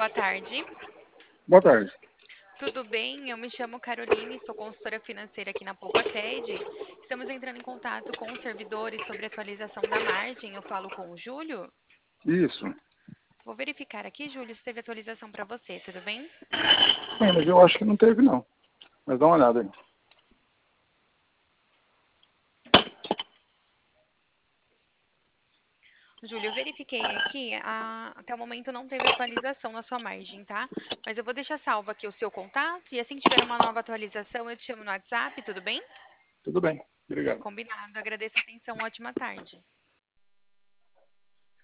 boa tarde. Boa tarde. Tudo bem? Eu me chamo Caroline, sou consultora financeira aqui na Poupated. Estamos entrando em contato com os servidores sobre a atualização da margem. Eu falo com o Júlio. Isso. Vou verificar aqui, Júlio, se teve atualização para você, tudo bem? Bem, mas eu acho que não teve, não. Mas dá uma olhada aí. Júlio, eu verifiquei aqui, até o momento não teve atualização na sua margem, tá? Mas eu vou deixar salvo aqui o seu contato e assim que tiver uma nova atualização eu te chamo no WhatsApp, tudo bem? Tudo bem. Obrigado. Combinado. Agradeço a atenção. Ótima tarde.